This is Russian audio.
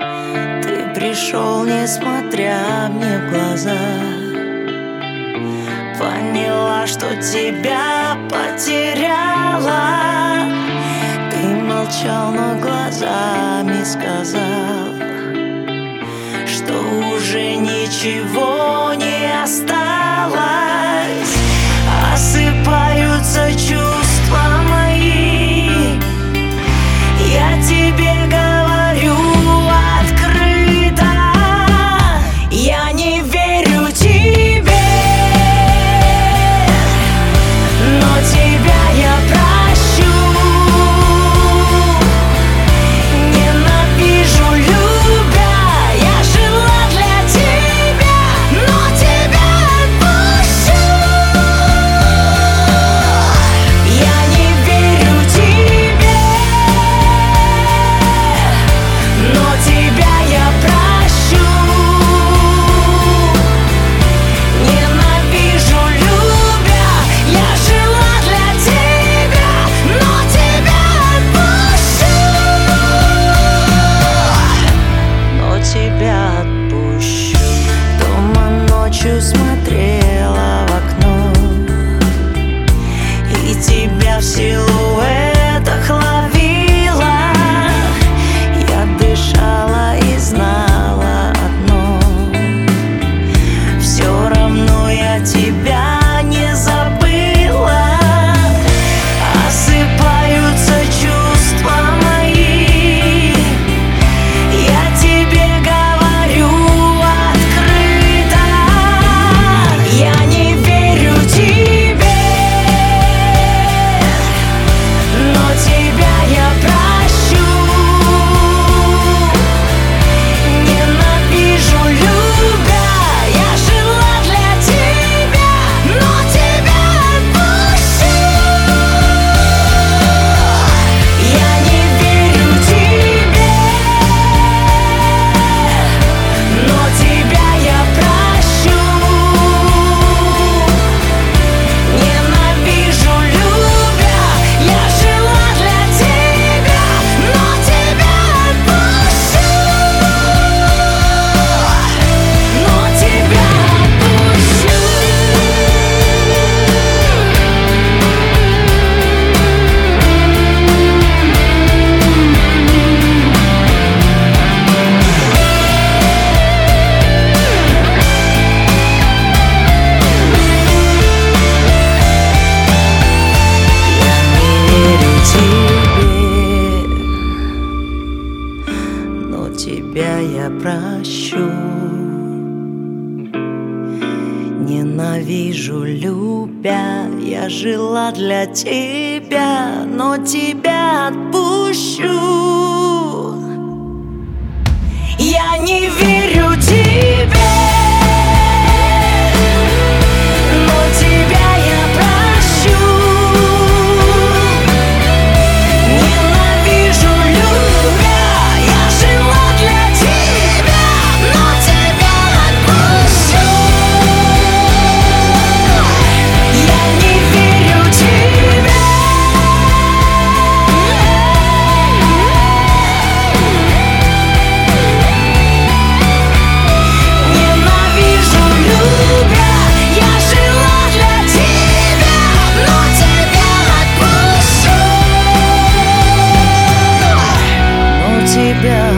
Ты пришел, несмотря мне в глаза. Поняла, что тебя потеряла. Ты молчал, но глазами сказал, что уже ничего не осталось. Осыпаются чувства мои, я тебе говорю открыто. Я не верю тебе, но тебя я прощу. Ненавижу, любя, я жила для тебя, но тебя отпущу. Я не верю тебе, но тебя я прощу. Ненавижу, любя, я жила для тебя, но тебя отпущу. Но тебя отпущу. Дома ночью смотрела в окно, и тебя в силуэтах ловила. Я дышала и знала одно: все равно я тебя не забыла. Осыпаются чувства мои, я тебе говорю открыто. Я не верю тебе, но тебя я прощу. Ненавижу, любя, я жила для тебя, но тебя отпущу. Я не верю тебе, но тебя я прощу. Ненавижу, любя, я жила для тебя, но тебя отпущу. Но тебя отпущу. Я не верю тебе, но тебя я прощу. Ненавижу, любя, я жила для тебя, но тебя отпущу. Я не верю тебе, но тебя я прощу. Ненавижу, любя, я жила для тебя, но тебя отпущу. Я не верю тебе, ненавижу, любя, я жила для тебя, но тебя отпущу. Но тебя